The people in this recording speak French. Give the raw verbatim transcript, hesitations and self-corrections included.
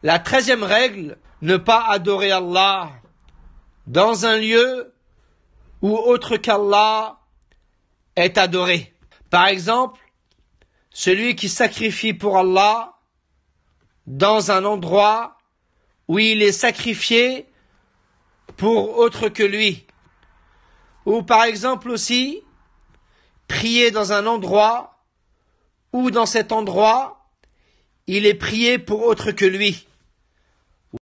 La treizième règle, ne pas adorer Allah dans un lieu où autre qu'Allah est adoré. Par exemple, celui qui sacrifie pour Allah dans un endroit où il est sacrifié pour autre que lui. Ou par exemple aussi, prier dans un endroit où dans cet endroit, il est prié pour autre que lui.